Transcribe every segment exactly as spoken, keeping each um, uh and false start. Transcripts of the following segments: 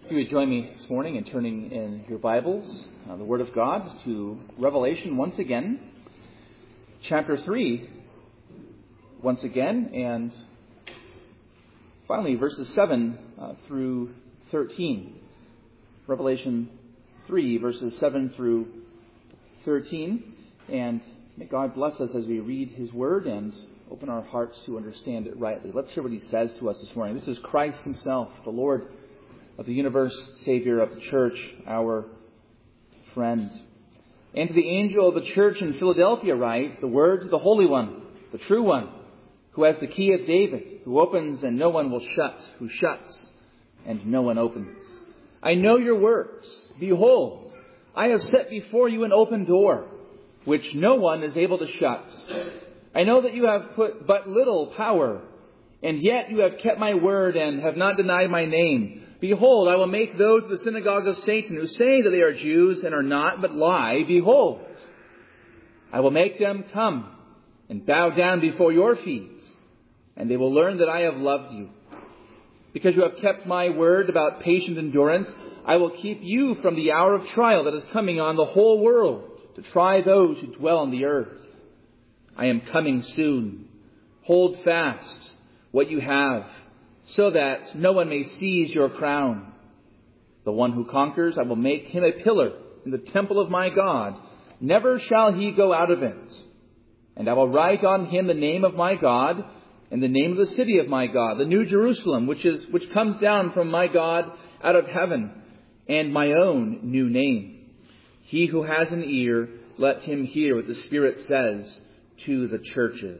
If you would join me this morning in turning in your Bibles, uh, the Word of God, to Revelation once again, chapter three, once again, and finally verses seven uh, through thirteen. Revelation three, verses seven through thirteen. And may God bless us as we read His Word and open our hearts to understand it rightly. Let's hear what He says to us this morning. This is Christ Himself, the Lord of the universe, Savior of the church, our friend. And to the angel of the church in Philadelphia write, the words of the Holy One, the true One, who has the key of David, who opens and no one will shut, who shuts and no one opens. I know your works. Behold, I have set before you an open door, which no one is able to shut. I know that you have put but little power, and yet you have kept my word and have not denied my name. Behold, I will make those of the synagogue of Satan who say that they are Jews and are not, but lie. Behold, I will make them come and bow down before your feet, and they will learn that I have loved you. Because you have kept my word about patient endurance, I will keep you from the hour of trial that is coming on the whole world to try those who dwell on the earth. I am coming soon. Hold fast what you have, so that no one may seize your crown. The one who conquers, I will make him a pillar in the temple of my God. Never shall he go out of it. And I will write on him the name of my God and the name of the city of my God, the New Jerusalem, which is which comes down from my God out of heaven, and my own new name. He who has an ear, let him hear what the Spirit says to the churches.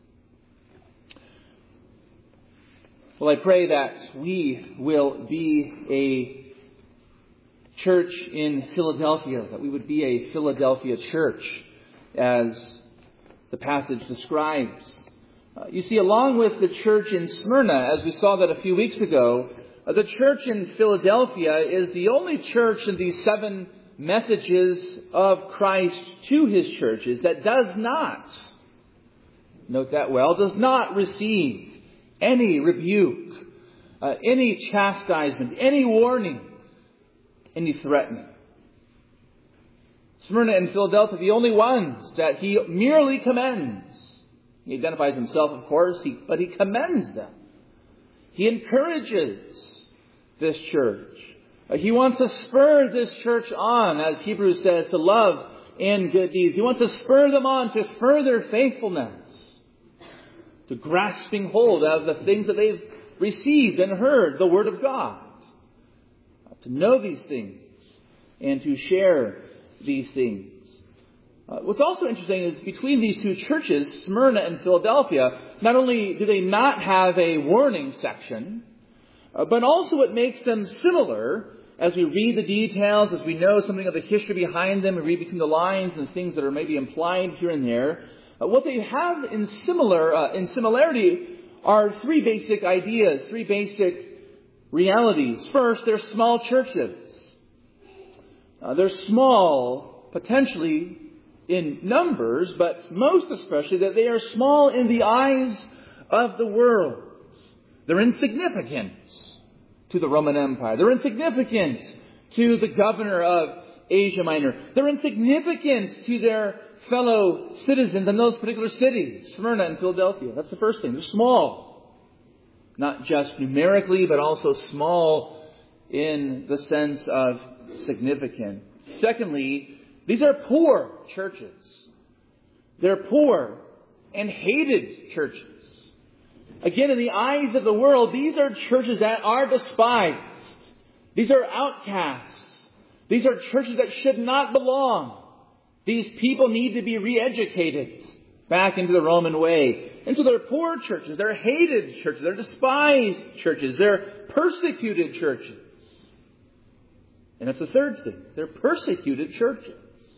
Well, I pray that we will be a church in Philadelphia, that we would be a Philadelphia church, as the passage describes. Uh, you see, along with the church in Smyrna, as we saw that a few weeks ago, uh, the church in Philadelphia is the only church in these seven messages of Christ to His churches that does not, note that well, does not receive any rebuke, uh, any chastisement, any warning, any threatening. Smyrna and Philadelphia, the only ones that He merely commends. He identifies Himself, of course, he, but He commends them. He encourages this church. Uh, he wants to spur this church on, as Hebrews says, to love and good deeds. He wants to spur them on to further faithfulness, to grasping hold of the things that they've received and heard, the Word of God. To know these things and to share these things. Uh, what's also interesting is between these two churches, Smyrna and Philadelphia, not only do they not have a warning section, uh, but also it makes them similar as we read the details, as we know something of the history behind them, we read between the lines and things that are maybe implied here and there. Uh, what they have in similar, uh, in similarity are three basic ideas, three basic realities. First, they're small churches. Uh, they're small, potentially in numbers, but most especially that they are small in the eyes of the world. They're insignificant to the Roman Empire. They're insignificant to the governor of Asia Minor. They're insignificant to their fellow citizens in those particular cities, Smyrna and Philadelphia. That's the first thing. They're small. Not just numerically, but also small in the sense of significant. Secondly, these are poor churches. They're poor and hated churches. Again, in the eyes of the world, these are churches that are despised. These are outcasts. These are churches that should not belong. These people need to be re-educated back into the Roman way. And so they're poor churches. They're hated churches. They're despised churches. They're persecuted churches. And that's the third thing. They're persecuted churches.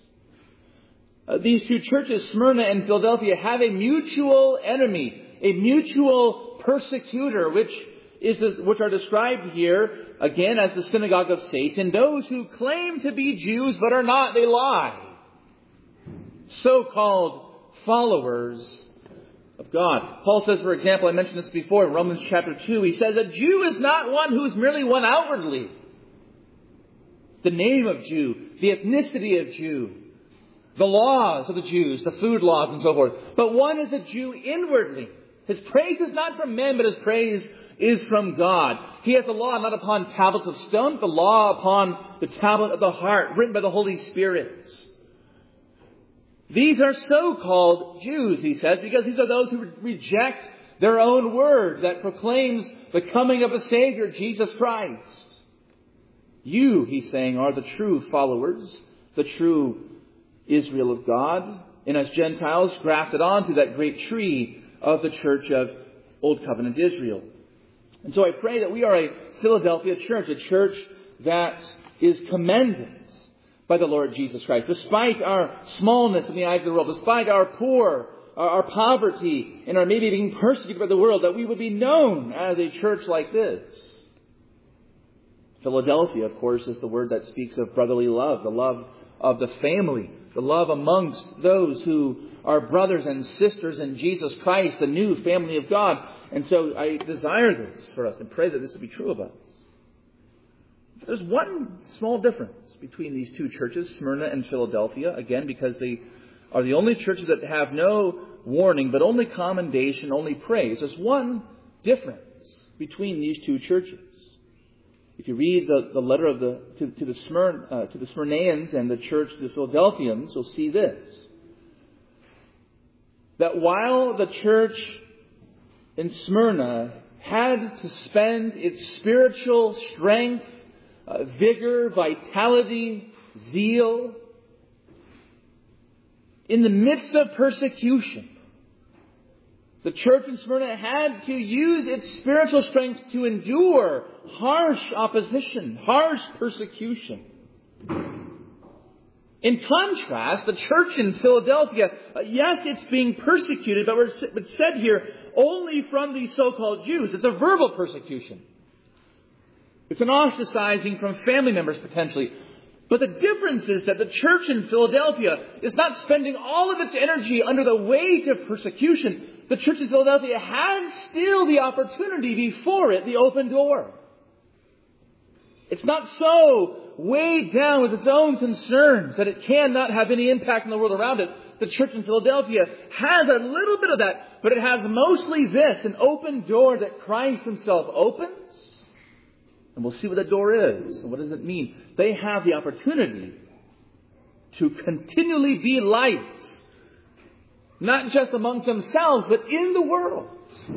Uh, these two churches, Smyrna and Philadelphia, have a mutual enemy, a mutual persecutor, which is which are described here, again, as the synagogue of Satan. Those who claim to be Jews but are not, they lie. So-called followers of God. Paul says, for example, I mentioned this before in Romans chapter two, he says, a Jew is not one who is merely one outwardly, the name of Jew, the ethnicity of Jew, the laws of the Jews, the food laws and so forth. But one is a Jew inwardly. His praise is not from men, but his praise is from God. He has the law not upon tablets of stone, but the law upon the tablet of the heart, written by the Holy Spirit. These are so-called Jews, he says, because these are those who reject their own word that proclaims the coming of a Savior, Jesus Christ. You, he's saying, are the true followers, the true Israel of God, and as Gentiles grafted onto that great tree of the church of Old Covenant Israel. And so I pray that we are a Philadelphia church, a church that is commended by the Lord Jesus Christ. Despite our smallness in the eyes of the world, despite our poor, our, our poverty, and our maybe being persecuted by the world, that we would be known as a church like this. Philadelphia, of course, is the word that speaks of brotherly love, the love of the family, the love amongst those who are brothers and sisters in Jesus Christ, the new family of God. And so I desire this for us and pray that this will be true of us. There's one small difference between these two churches, Smyrna and Philadelphia, again, because they are the only churches that have no warning, but only commendation, only praise. There's one difference between these two churches. If you read the, the letter of the to, to the Smyrna, uh, to the Smyrnaeans and the church to the Philadelphians, you'll see this: that while the church in Smyrna had to spend its spiritual strength, uh, vigor, vitality, zeal in the midst of persecution, the church in Smyrna had to use its spiritual strength to endure harsh opposition, harsh persecution. In contrast, the church in Philadelphia, uh, yes, it's being persecuted, but it's said here only from these so-called Jews. It's a verbal persecution. It's an ostracizing from family members potentially. But the difference is that the church in Philadelphia is not spending all of its energy under the weight of persecution. The church in Philadelphia has still the opportunity before it, the open door. It's not so weighed down with its own concerns that it cannot have any impact on the world around it. The church in Philadelphia has a little bit of that, but it has mostly this, an open door that Christ himself opens. And we'll see what that door is. And what does it mean? They have the opportunity to continually be lights. Not just amongst themselves, but in the world.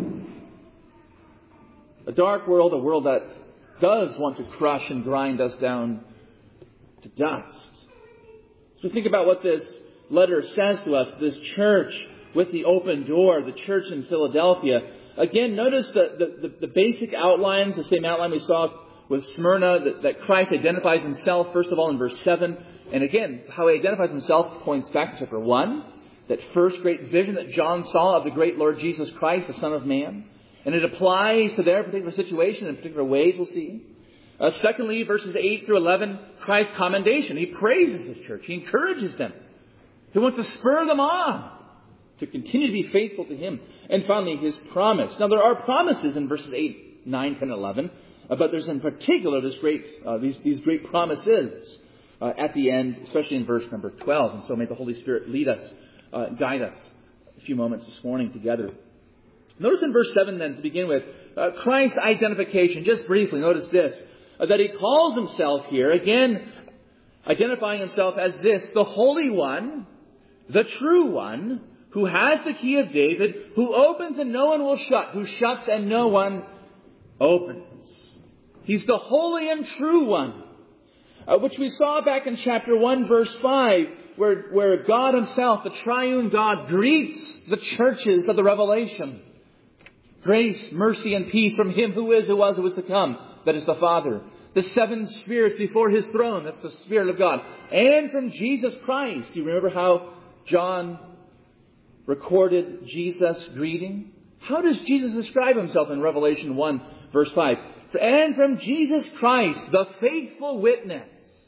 A dark world, a world that does want to crush and grind us down to dust. So think about what this letter says to us, this church with the open door, the church in Philadelphia. Again, notice the, the, the, the basic outlines, the same outline we saw with Smyrna, that, that Christ identifies himself, first of all, in verse seven. And again, how he identifies himself points back to chapter one. That first great vision that John saw of the great Lord Jesus Christ, the Son of Man. And it applies to their particular situation in particular ways, we'll see. Uh, secondly, verses eight through eleven, Christ's commendation. He praises his church. He encourages them. He wants to spur them on to continue to be faithful to him. And finally, his promise. Now, there are promises in verses eight, nine, ten, eleven. Uh, but there's in particular this great, uh, these, these great promises uh, at the end, especially in verse number twelve. And so may the Holy Spirit lead us, uh, guide us a few moments this morning together. Notice in verse seven then, to begin with, uh, Christ's identification. Just briefly, notice this, uh, that he calls himself here, again, identifying himself as this, the Holy One, the True One, who has the key of David, who opens and no one will shut, who shuts and no one opens. He's the Holy and True One, uh, which we saw back in chapter one, verse five, where, where God himself, the triune God, greets the churches of the Revelation. Grace, mercy, and peace from him who is, who was, who is to come. That is the Father. The seven spirits before his throne. That's the Spirit of God. And from Jesus Christ. Do you remember how John recorded Jesus' greeting? How does Jesus describe himself in Revelation one, verse five? And from Jesus Christ, the faithful witness.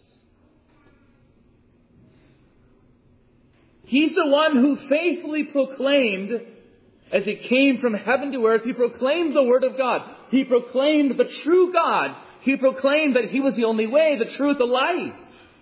He's the one who faithfully proclaimed, as he came from heaven to earth, he proclaimed the Word of God. He proclaimed the true God He proclaimed that He was the only way, the truth, the life.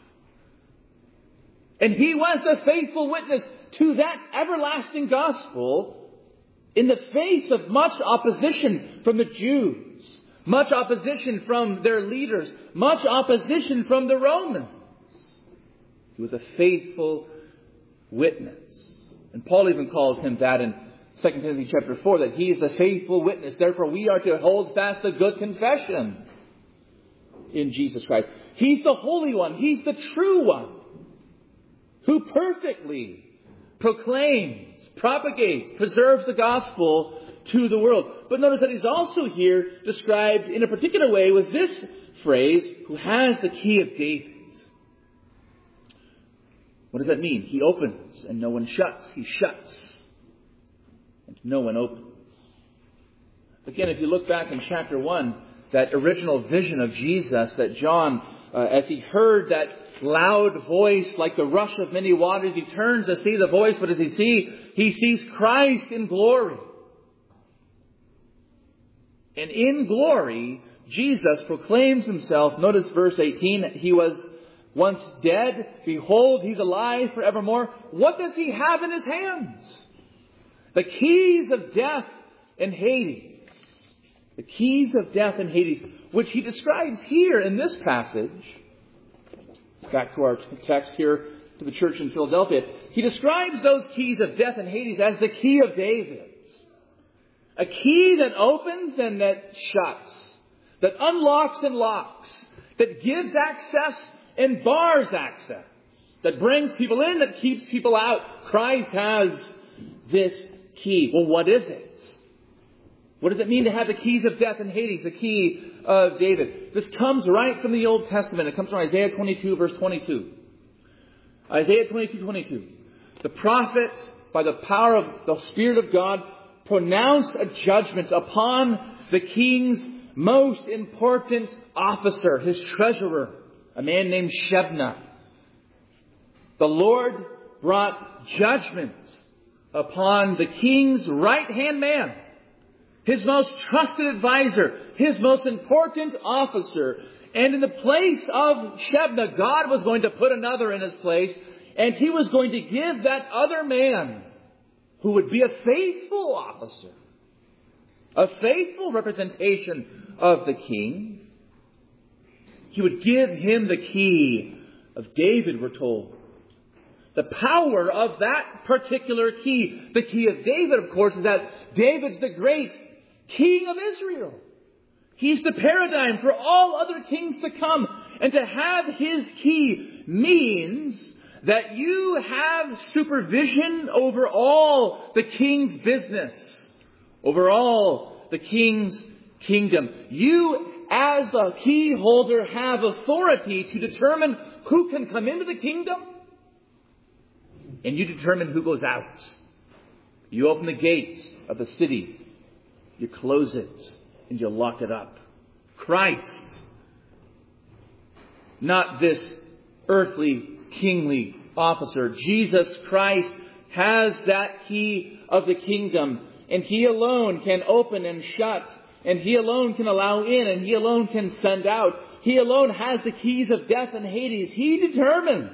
And He was the faithful witness to that everlasting gospel in the face of much opposition from the Jews, much opposition from their leaders, much opposition from the Romans. He was a faithful witness. And Paul even calls him that in Second Timothy chapter four, that he is the faithful witness. Therefore, we are to hold fast the good confession in Jesus Christ. He's the Holy One. He's the true one who perfectly proclaims, propagates, preserves the gospel to the world. But notice that He's also here described in a particular way with this phrase, who has the key of David. What does that mean? He opens and no one shuts. He shuts and no one opens. Again, if you look back in chapter one, that original vision of Jesus that John, uh, as he heard that loud voice like the rush of many waters, he turns to see the voice. What does he see? He sees Christ in glory. And in glory, Jesus proclaims Himself. Notice verse eighteen. He was once dead. Behold, He's alive forevermore. What does He have in His hands? The keys of death and Hades. The keys of death and Hades, which He describes here in this passage. Back to our text here to the church in Philadelphia. He describes those keys of death and Hades as the key of David. A key that opens and that shuts. That unlocks and locks. That gives access and bars access. That brings people in, that keeps people out. Christ has this key. Well, what is it? What does it mean to have the keys of death and Hades, the key of David? This comes right from the Old Testament. It comes from Isaiah twenty-two, verse twenty-two. Isaiah twenty-two, twenty-two. The prophet, by the power of the Spirit of God, pronounced a judgment upon the king's most important officer, his treasurer, a man named Shebna. The Lord brought judgment upon the king's right-hand man, his most trusted advisor, his most important officer. And in the place of Shebna, God was going to put another in his place. And He was going to give that other man, who would be a faithful officer, a faithful representation of the king, He would give him the key of David, we're told. The power of that particular key, the key of David, of course, is that David's the great King of Israel. He's the paradigm for all other kings to come. And to have His key means that you have supervision over all the king's business, over all the king's kingdom. You, as a key holder, have authority to determine who can come into the kingdom, and you determine who goes out. You open the gates of the city, you close it, and you lock it up. Christ, not this earthly, kingly officer. Jesus Christ has that key of the kingdom, and He alone can open and shut, and He alone can allow in, and He alone can send out. He alone has the keys of death and Hades. He determines.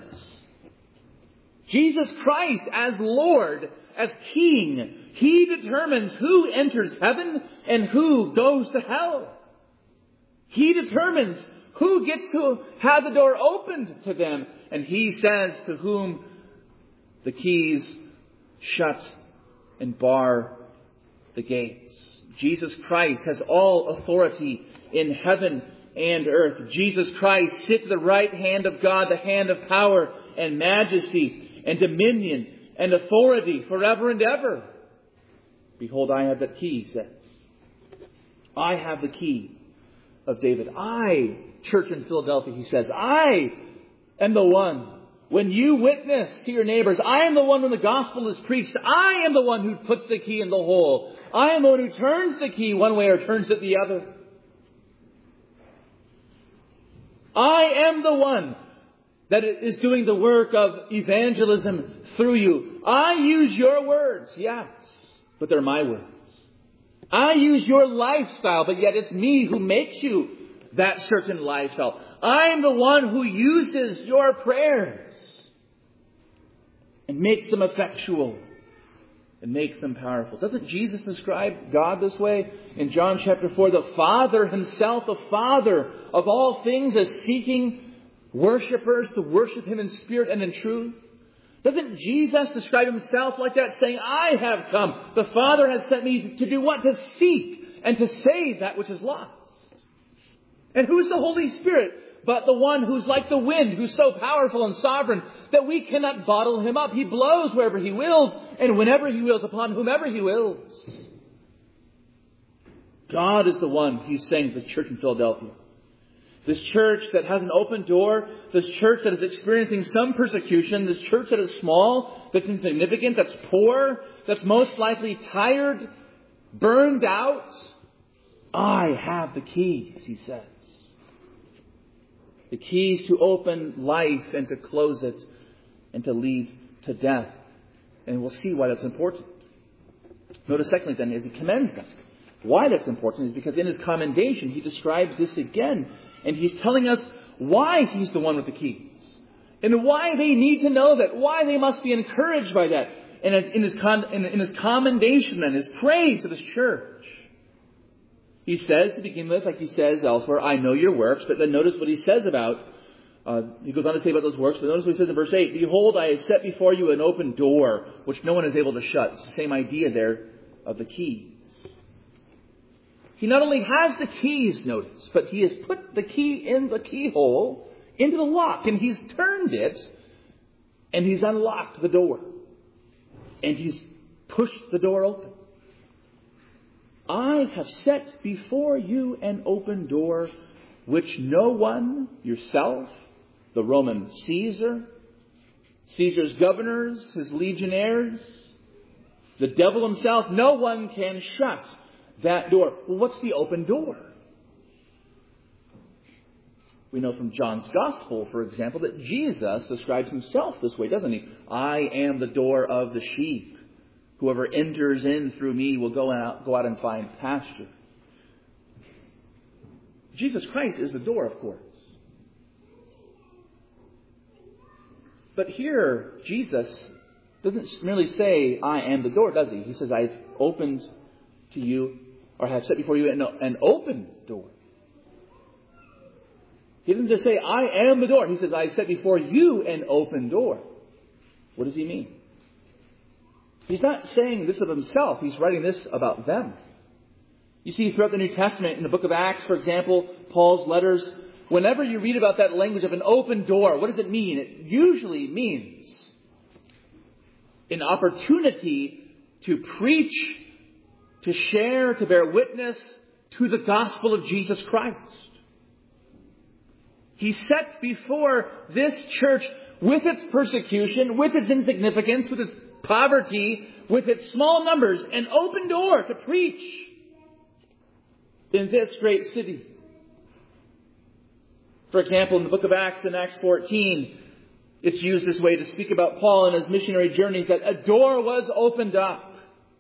Jesus Christ as Lord, as King, He determines who enters heaven and who goes to hell. He determines who gets to have the door opened to them. And He says to whom the keys shut and bar the gates. Jesus Christ has all authority in heaven and earth. Jesus Christ sits at the right hand of God, the hand of power and majesty and dominion and authority forever and ever. Behold, I have the key, he says. I have the key of David. I, church in Philadelphia, he says, I am the one. When you witness to your neighbors, I am the one when the gospel is preached. I am the one who puts the key in the hole. I am the one who turns the key one way or turns it the other. I am the one that is doing the work of evangelism through you. I use your words, yes, but they're my words. I use your lifestyle, but yet it's me who makes you that certain lifestyle. I'm the one who uses your prayers and makes them effectual and makes them powerful. Doesn't Jesus describe God this way? In John chapter four, the Father himself, the Father of all things, is seeking worshipers to worship him in spirit and in truth. Doesn't Jesus describe himself like that, saying, I have come. The Father has sent me to do what? To seek and to save that which is lost. And who's the Holy Spirit but the one who's like the wind, who's so powerful and sovereign that we cannot bottle him up. He blows wherever he wills and whenever he wills, upon whomever he wills. God is the one, he's saying to the church in Philadelphia. This church that has an open door, this church that is experiencing some persecution, this church that is small, that's insignificant, that's poor, that's most likely tired, burned out. I have the keys, he says. The keys to open life and to close it and to lead to death. And we'll see why that's important. Notice secondly then, is he commends them. Why that's important is because in his commendation he describes this again. And he's telling us why he's the one with the keys. And why they need to know that. Why they must be encouraged by that. And in his, con- in his commendation and his praise to this church. He says to begin with, like he says elsewhere, I know your works. But then notice what he says about, uh, he goes on to say about those works. But notice what he says in verse eight. Behold, I have set before you an open door, which no one is able to shut. It's the same idea there of the keys. He not only has the keys, notice, but he has put the key in the keyhole, into the lock, and he's turned it, and he's unlocked the door. And he's pushed the door open. I have set before you an open door, which no one, yourself, the Roman Caesar, Caesar's governors, his legionnaires, the devil himself, no one can shut that door. Well, what's the open door? We know from John's Gospel, for example, that Jesus describes himself this way, doesn't he? I am the door of the sheep. Whoever enters in through me will go out, go out and find pasture. Jesus Christ is the door, of course. But here, Jesus doesn't merely say, I am the door, does he? He says, I've opened to you, or have set before you an, an open door. He doesn't just say, I am the door. He says, I've set before you an open door. What does he mean? He's not saying this of himself. He's writing this about them. You see, throughout the New Testament, in the book of Acts, for example, Paul's letters, whenever you read about that language of an open door, what does it mean? It usually means an opportunity to preach, to share, to bear witness to the gospel of Jesus Christ. He set before this church, with its persecution, with its insignificance, with its poverty, with its small numbers, an open door to preach in this great city. For example, in the book of Acts, in Acts fourteen, it's used this way to speak about Paul and his missionary journeys, that a door was opened up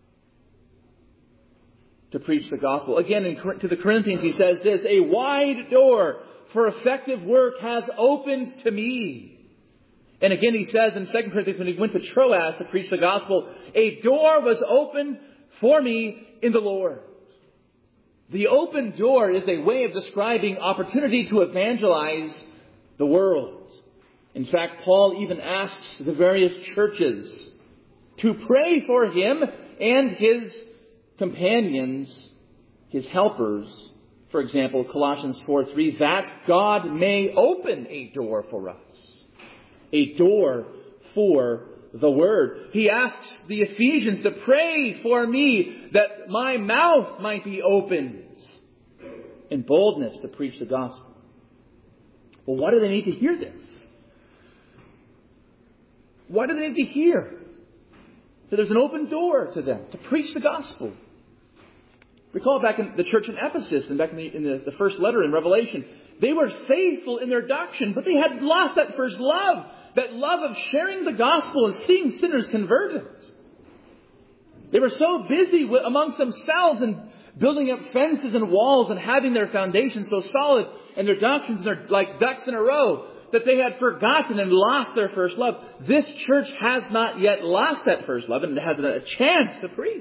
to preach the gospel. Again, in, to the Corinthians, he says this, a wide door for effective work has opened to me. And again, he says in Second Corinthians, when he went to Troas to preach the gospel, a door was opened for me in the Lord. The open door is a way of describing opportunity to evangelize the world. In fact, Paul even asks the various churches to pray for him and his companions, his helpers. For example, Colossians four three, that God may open a door for us. A door for the Word. He asks the Ephesians to pray for me that my mouth might be opened in boldness to preach the gospel. Well, why do they need to hear this? Why do they need to hear that there's an open door to them to preach the gospel? Recall back in the church in Ephesus and back in, the, in the, the first letter in Revelation, they were faithful in their doctrine, but they had lost that first love. That love of sharing the gospel and seeing sinners converted. They were so busy with, amongst themselves and building up fences and walls and having their foundation so solid and their doctrines are like ducks in a row, that they had forgotten and lost their first love. This church has not yet lost that first love, and it has a chance to preach.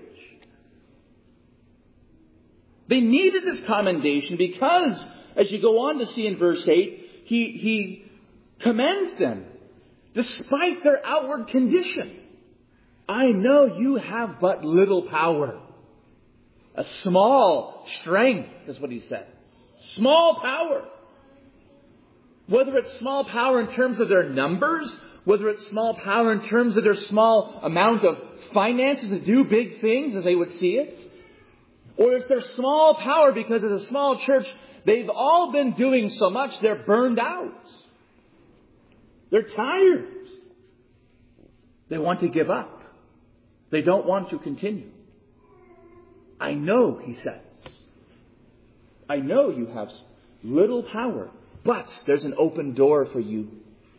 They needed this commendation because, as you go on to see in verse eight, he, he commends them despite their outward condition. I know you have but little power. A small strength is what he says. Small power. Whether it's small power in terms of their numbers, whether it's small power in terms of their small amount of finances to do big things as they would see it, or if they're small power because it's a small church, they've all been doing so much, they're burned out. They're tired. They want to give up. They don't want to continue. I know, he says. I know you have little power, but there's an open door for you.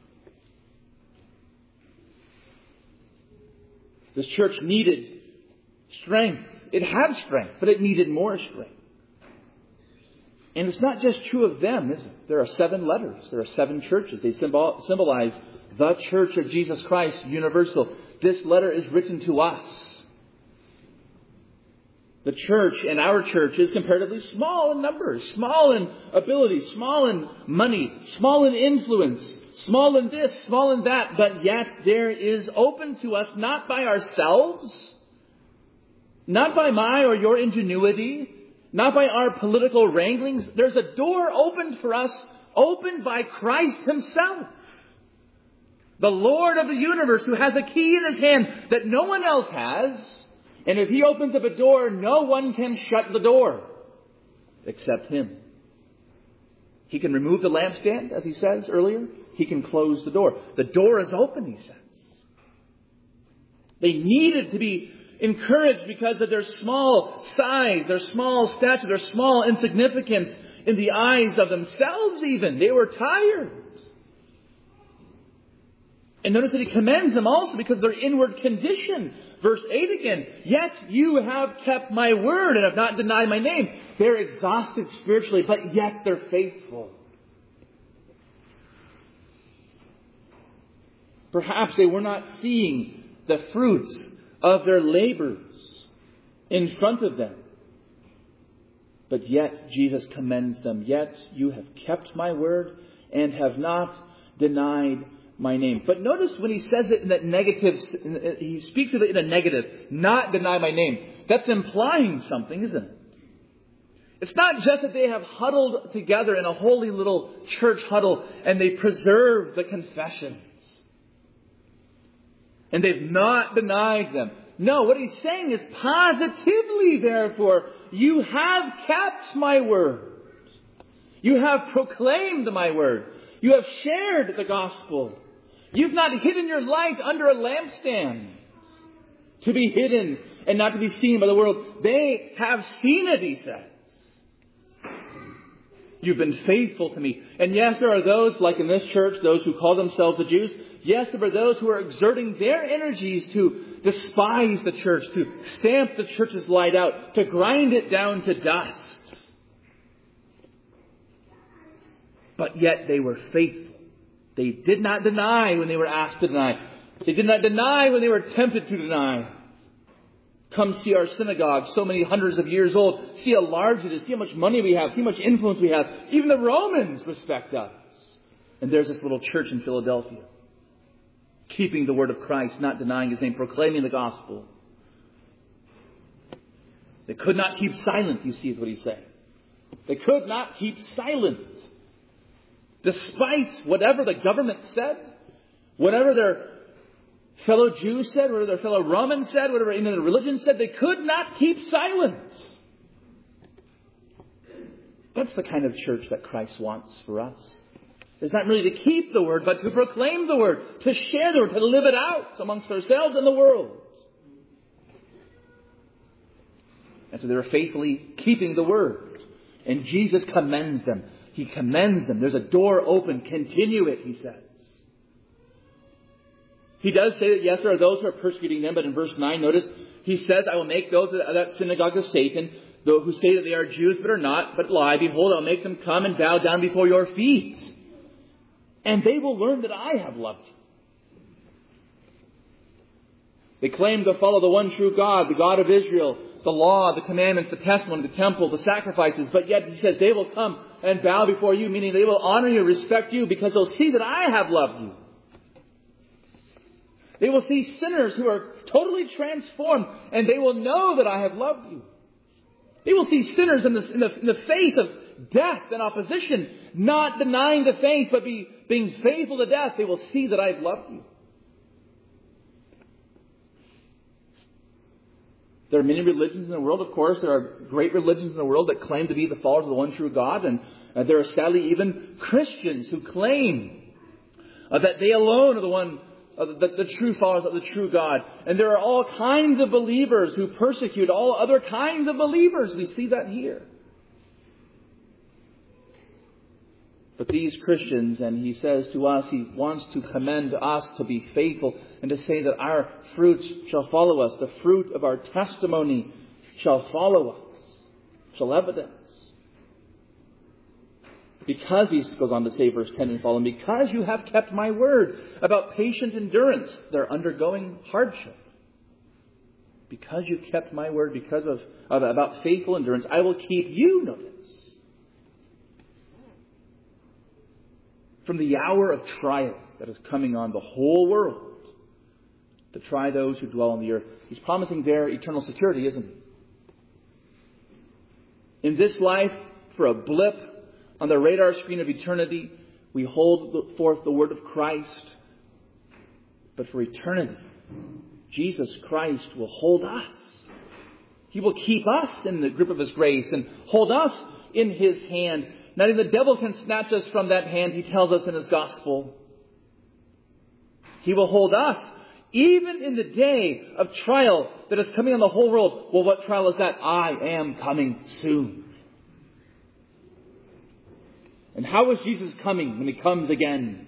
This church needed strength. It had strength, but it needed more strength. And it's not just true of them, is it? There are seven letters. There are seven churches. They symbol- symbolize the Church of Jesus Christ, universal. This letter is written to us. The church and our church is comparatively small in numbers, small in ability, small in money, small in influence, small in this, small in that. But yet there is open to us, not by ourselves, not by my or your ingenuity, not by our political wranglings. There's a door opened for us, opened by Christ himself. The Lord of the universe, who has a key in his hand that no one else has. And if he opens up a door, no one can shut the door except him. He can remove the lampstand, as he says earlier. He can close the door. The door is open, he says. They needed to be encouraged because of their small size, their small stature, their small insignificance in the eyes of themselves even. They were tired. And notice that he commends them also because of their inward condition. Verse eight again, yet you have kept my word and have not denied my name. They're exhausted spiritually, but yet they're faithful. Perhaps they were not seeing the fruits of their labors in front of them. But yet Jesus commends them. Yet you have kept my word and have not denied my name. But notice when he says it in that negative, he speaks of it in a negative, not deny my name. That's implying something, isn't it? It's not just that they have huddled together in a holy little church huddle and they preserve the confessions. And they've not denied them. No, what he's saying is positively, therefore, you have kept my word. You have proclaimed my word. You have shared the gospel. You've not hidden your light under a lampstand to be hidden and not to be seen by the world. They have seen it, he says. You've been faithful to me. And yes, there are those, like in this church, those who call themselves the Jews. Yes, there are those who are exerting their energies to despise the church, to stamp the church's light out, to grind it down to dust. But yet they were faithful. They did not deny when they were asked to deny. They did not deny when they were tempted to deny. Come see our synagogue, so many hundreds of years old. See how large it is. See how much money we have. See how much influence we have. Even the Romans respect us. And there's this little church in Philadelphia, keeping the word of Christ, not denying his name, proclaiming the gospel. They could not keep silent, you see, is what he's saying. They could not keep silent. Despite whatever the government said, whatever their fellow Jews said, whatever their fellow Romans said, whatever even the religion said, they could not keep silence. That's the kind of church that Christ wants for us. It's not really to keep the word, but to proclaim the word, to share the word, to live it out amongst ourselves and the world. And so they were faithfully keeping the word. And Jesus commends them. He commends them. There's a door open. Continue it, he says. He does say that, yes, there are those who are persecuting them. But in verse nine, notice, he says, I will make those of that synagogue of Satan, Those who say that they are Jews but are not, but lie, behold, I'll make them come and bow down before your feet. And they will learn that I have loved you. They claim to follow the one true God, the God of Israel, the law, the commandments, the testimony, the temple, the sacrifices. But yet he says they will come and bow before you, meaning they will honor you, respect you, because they'll see that I have loved you. They will see sinners who are totally transformed, and they will know that I have loved you. They will see sinners in the, in the, in the face of death and opposition, not denying the faith, but be, being faithful to death. They will see that I have loved you. There are many religions in the world, of course. There are great religions in the world that claim to be the followers of the one true God. And uh, there are sadly even Christians who claim uh, that they alone are the one, uh, the, the true followers of the true God. And there are all kinds of believers who persecute all other kinds of believers. We see that here. But these Christians, and he says to us, he wants to commend us to be faithful and to say that our fruits shall follow us. The fruit of our testimony shall follow us, shall evidence. Because, he goes on to say, verse ten and following, because you have kept my word about patient endurance. They're undergoing hardship. Because you kept my word, because of, of about faithful endurance, I will keep you, notice, from the hour of trial that is coming on the whole world to try those who dwell on the earth. He's promising their eternal security, isn't he? In this life, for a blip on the radar screen of eternity, we hold forth the word of Christ. But for eternity, Jesus Christ will hold us. He will keep us in the grip of His grace and hold us in His hand. Not even the devil can snatch us from that hand, he tells us in his gospel. He will hold us even in the day of trial that is coming on the whole world. Well, what trial is that? I am coming soon. And how is Jesus coming when He comes again?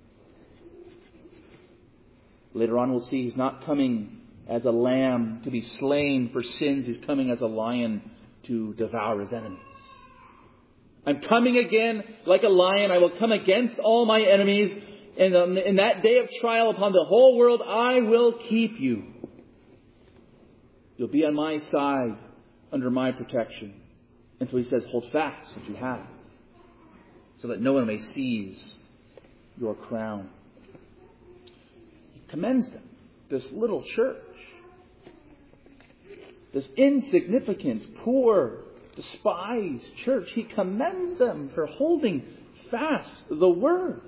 Later on we'll see He's not coming as a lamb to be slain for sins. He's coming as a lion to devour His enemies. I'm coming again like a lion. I will come against all my enemies. And in that day of trial upon the whole world, I will keep you. You'll be on my side under my protection. And so He says, hold fast what you have, so that no one may seize your crown. He commends them, this little church, this insignificant, poor, despised church. He commends them for holding fast the word.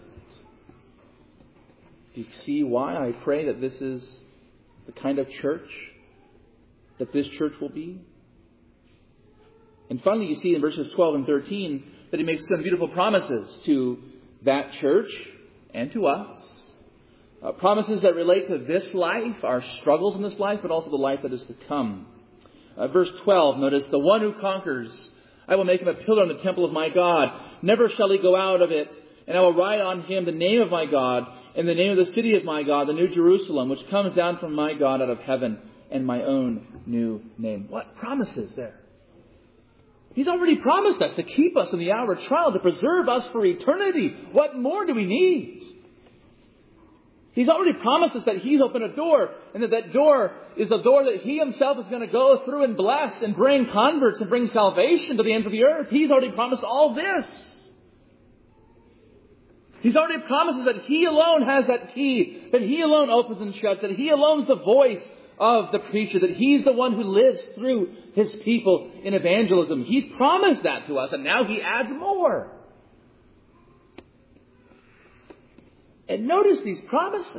Do you see why I pray that this is the kind of church that this church will be? And finally, you see in verses twelve and thirteen that he makes some beautiful promises to that church and to us. Uh, promises that relate to this life, our struggles in this life, but also the life that is to come. Uh, verse twelve, notice, the one who conquers, I will make him a pillar in the temple of my God. Never shall he go out of it. And I will write on him the name of my God and the name of the city of my God, the New Jerusalem, which comes down from my God out of heaven, and my own new name. What promises there? He's already promised us to keep us in the hour of trial, to preserve us for eternity. What more do we need? He's already promised us that He's opened a door, and that that door is the door that He Himself is going to go through and bless and bring converts and bring salvation to the ends of the earth. He's already promised all this. He's already promised us that He alone has that key, that He alone opens and shuts, that He alone is the voice of the preacher, that He's the one who lives through His people in evangelism. He's promised that to us, and now He adds more. And notice these promises.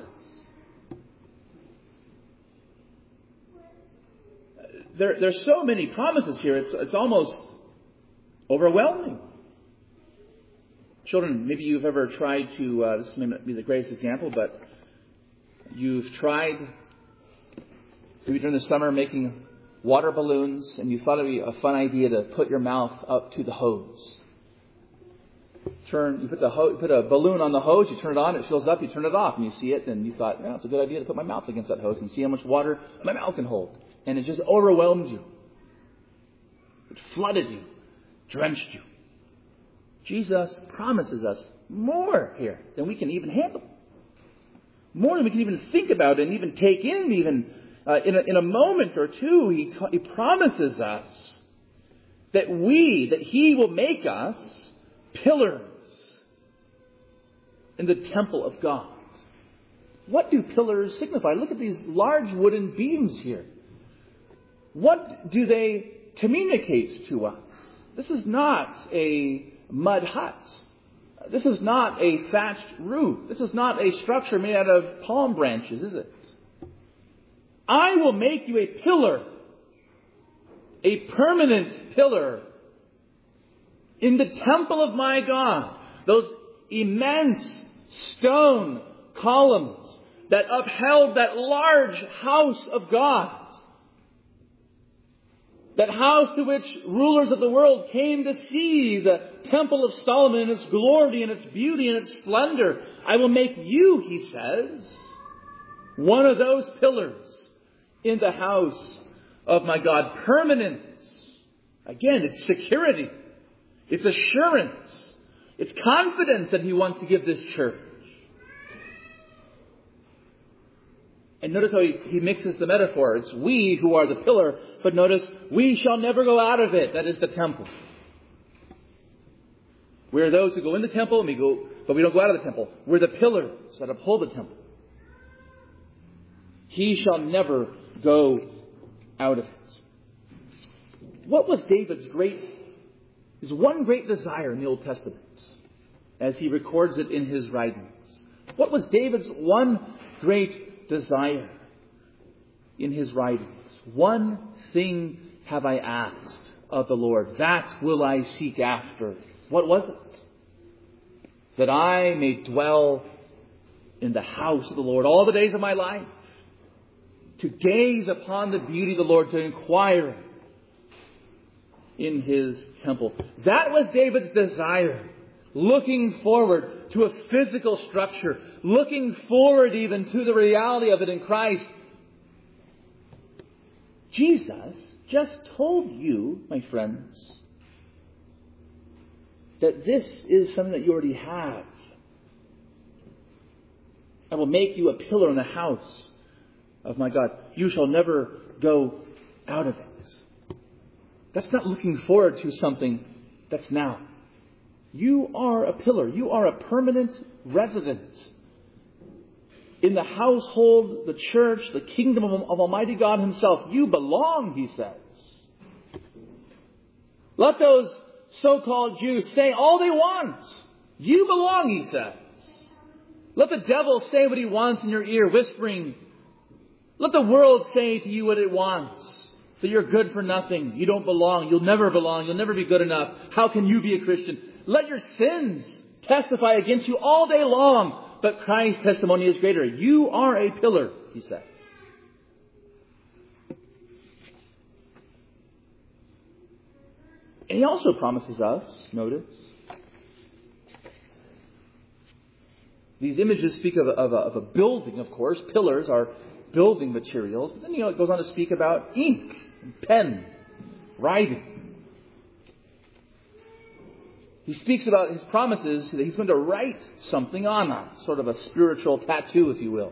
There, there's so many promises here, it's, it's almost overwhelming. Children, maybe you've ever tried to, uh, this may not be the greatest example, but you've tried, maybe during the summer, making water balloons, and you thought it would be a fun idea to put your mouth up to the hose. Turn, you put the ho- put a balloon on the hose, you turn it on, it fills up, you turn it off, and you see it, and you thought, yeah, it's a good idea to put my mouth against that hose and see how much water my mouth can hold. And it just overwhelmed you. It flooded you, drenched you. Jesus promises us more here than we can even handle. More than we can even think about and even take in even uh, in, a, in a moment or two. He, ta- he promises us that we, that He will make us pillars in the temple of God. What do pillars signify? Look at these large wooden beams here. What do they communicate to us? This is not a mud hut. This is not a thatched roof. This is not a structure made out of palm branches, is it? I will make you a pillar, a permanent pillar in the temple of my God. Those immense stone columns that upheld that large house of God. That house to which rulers of the world came to see the temple of Solomon and its glory and its beauty and its splendor. I will make you, He says, one of those pillars in the house of my God. Permanence. Again, it's security. It's assurance. It's confidence that He wants to give this church. And notice how he, he mixes the metaphor. It's we who are the pillar, but notice, we shall never go out of it. That is the temple. We are those who go in the temple, and we go, but we don't go out of the temple. We're the pillars that uphold the temple. He shall never go out of it. What was David's great, his one great desire in the Old Testament, as he records it in his writings? What was David's one great desire in his writings? One thing have I asked of the Lord, that will I seek after. What was it? That I may dwell in the house of the Lord all the days of my life, to gaze upon the beauty of the Lord, to inquire in His temple. That was David's desire. Looking forward to a physical structure. Looking forward even to the reality of it in Christ. Jesus just told you, my friends, that this is something that you already have. I will make you a pillar in the house of my God. You shall never go out of it. That's not looking forward to something that's now. You are a pillar. You are a permanent resident in the household, the church, the kingdom of, of Almighty God Himself. You belong, He says. Let those so-called Jews say all they want. You belong, He says. Let the devil say what he wants in your ear, whispering. Let the world say to you what it wants. That you're good for nothing. You don't belong. You'll never belong. You'll never be good enough. How can you be a Christian? Let your sins testify against you all day long. But Christ's testimony is greater. You are a pillar, He says. And He also promises us, notice, these images speak of a, of, a, of a building, of course. Pillars are building materials. But then, you know, it goes on to speak about ink and pen, writing. He speaks about His promises that He's going to write something on us, sort of a spiritual tattoo, if you will.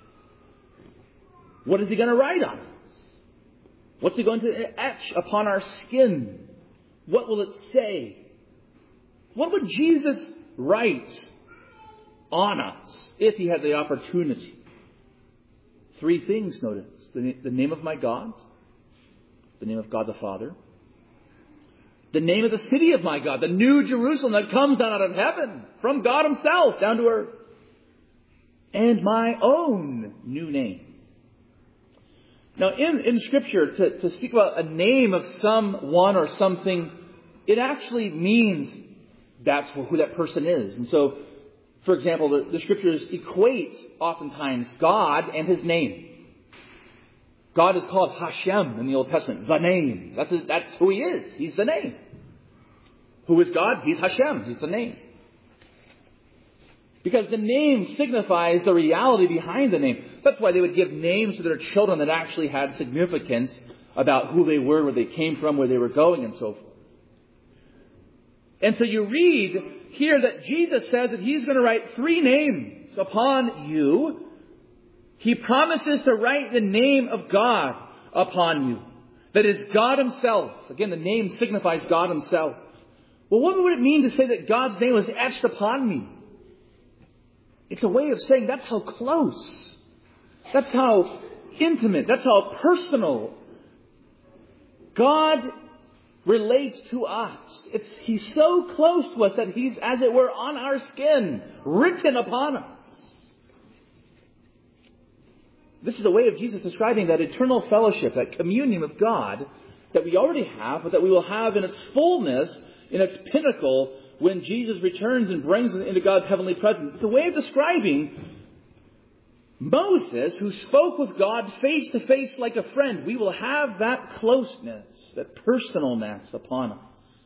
What is He going to write on us? What's He going to etch upon our skin? What will it say? What would Jesus write on us if He had the opportunity? Three things, notice. The, the name of my God, the name of God the Father, the name of the city of my God, the new Jerusalem that comes down out of heaven from God Himself down to earth, and my own new name. Now, in, in Scripture, to, to speak about a name of someone or something, it actually means that's who that person is. And so, for example, the, the Scriptures equate oftentimes God and His name. God is called Hashem in the Old Testament, the name. That's, that's who He is. He's the name. Who is God? He's Hashem. He's the name. Because the name signifies the reality behind the name. That's why they would give names to their children that actually had significance about who they were, where they came from, where they were going, and so forth. And so you read here that Jesus says that He's going to write three names upon you. He promises to write the name of God upon you. That is God Himself. Again, the name signifies God Himself. Well, what would it mean to say that God's name was etched upon me? It's a way of saying that's how close, that's how intimate, that's how personal God relates to us. It's, He's so close to us that He's, as it were, on our skin, written upon us. This is a way of Jesus describing that eternal fellowship, that communion with God that we already have, but that we will have in its fullness, in its pinnacle, when Jesus returns and brings us into God's heavenly presence. It's a way of describing Moses, who spoke with God face to face like a friend. We will have that closeness, that personalness upon us.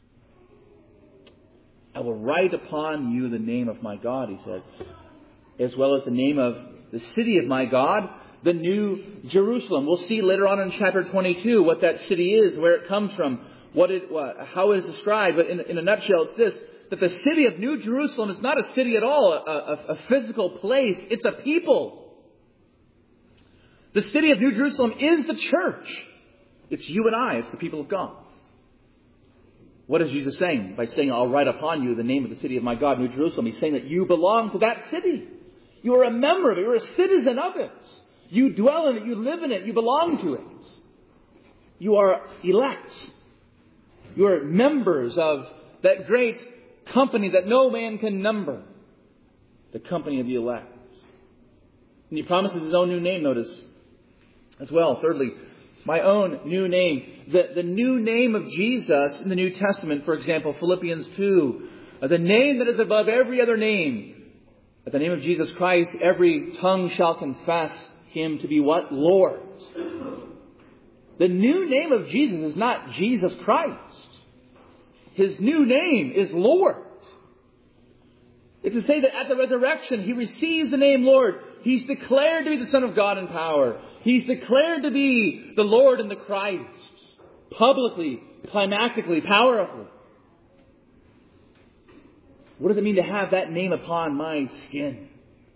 I will write upon you the name of my God, He says, as well as the name of the city of my God, the New Jerusalem. We'll see later on in chapter twenty-two what that city is, where it comes from, what it, what, how it is described. But in, in a nutshell, it's this, that the city of New Jerusalem is not a city at all, a, a, a physical place. It's a people. The city of New Jerusalem is the church. It's you and I. It's the people of God. What is Jesus saying by saying, I'll write upon you the name of the city of my God, New Jerusalem? He's saying that you belong to that city. You are a member of it. You're a citizen of it. You dwell in it. You live in it. You belong to it. You are elect. You are members of that great company that no man can number. The company of the elect. And He promises His own new name, notice, as well. Thirdly, my own new name. The, the new name of Jesus in the New Testament, for example, Philippians two. The name that is above every other name. At the name of Jesus Christ, every tongue shall confess Him to be what? Lord. The new name of Jesus is not Jesus Christ. His new name is Lord. It's to say that at the resurrection, He receives the name Lord. He's declared to be the Son of God in power. He's declared to be the Lord and the Christ. Publicly, climactically, powerfully. What does it mean to have that name upon my skin?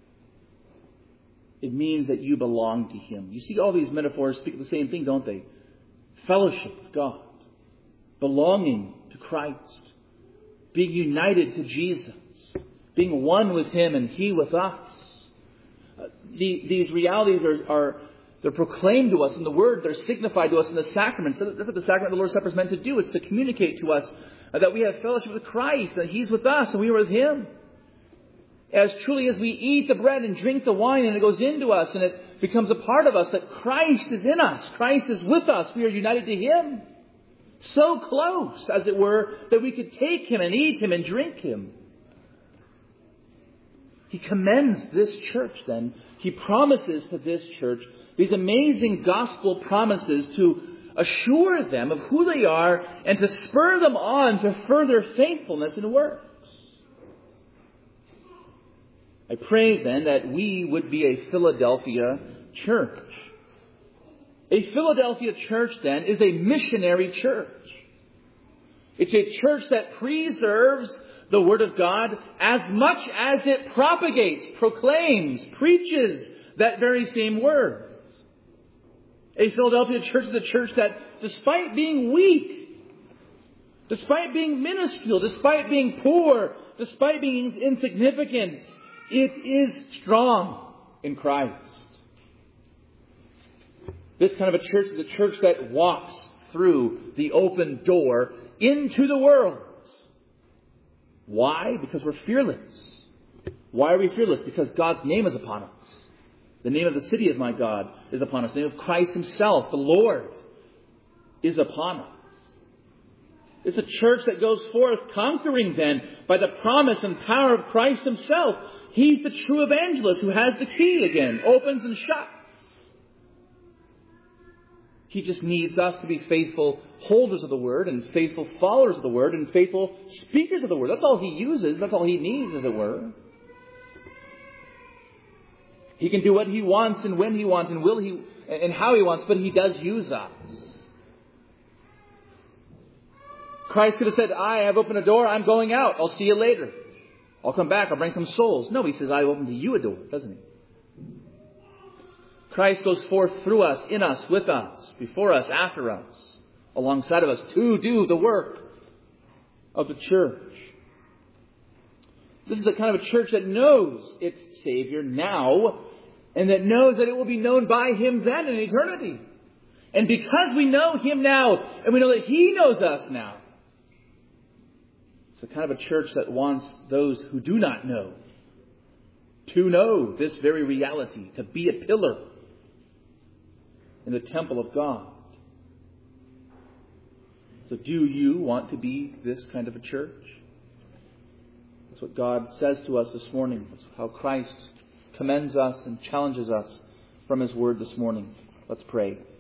It means that you belong to Him. You see, all these metaphors speak of the same thing, don't they? Fellowship with God. Belonging to Christ. Being united to Jesus. Being one with Him and He with us. Uh, the, these realities are, are they're proclaimed to us in the Word. They're signified to us in the sacraments. That's what the sacrament of the Lord's Supper is meant to do. It's to communicate to us uh, that we have fellowship with Christ, that He's with us and we are with Him. As truly as we eat the bread and drink the wine and it goes into us and it becomes a part of us, that Christ is in us. Christ is with us. We are united to Him. So close, as it were, that we could take Him and eat Him and drink Him. He commends this church then. He promises to this church these amazing gospel promises to assure them of who they are and to spur them on to further faithfulness and works. I pray then that we would be a Philadelphia church. A Philadelphia church then is a missionary church. It's a church that preserves the Word of God as much as it propagates, proclaims, preaches that very same Word. A Philadelphia church is a church that, despite being weak, despite being minuscule, despite being poor, despite being insignificant, it is strong in Christ. This kind of a church is a church that walks through the open door into the world. Why? Because we're fearless. Why are we fearless? Because God's name is upon us. The name of the city of my God is upon us. The name of Christ Himself, the Lord, is upon us. It's a church that goes forth conquering then by the promise and power of Christ Himself. He's the true evangelist who has the key again, opens and shuts. He just needs us to be faithful holders of the Word and faithful followers of the Word and faithful speakers of the Word. That's all He uses. That's all He needs, as it were. He can do what He wants and when He wants and will He and how He wants, but He does use us. Christ could have said, I have opened a door, I'm going out, I'll see you later. I'll come back, I'll bring some souls. No, he says, I opened to you a door, doesn't he? Christ goes forth through us, in us, with us, before us, after us, alongside of us, to do the work of the church. This is the kind of a church that knows its Savior now, and that knows that it will be known by Him then in eternity. And because we know Him now, and we know that He knows us now, it's the kind of a church that wants those who do not know to know this very reality, to be a pillar in the temple of God. So do you want to be this kind of a church? That's what God says to us this morning. That's how Christ commends us and challenges us from His Word this morning. Let's pray.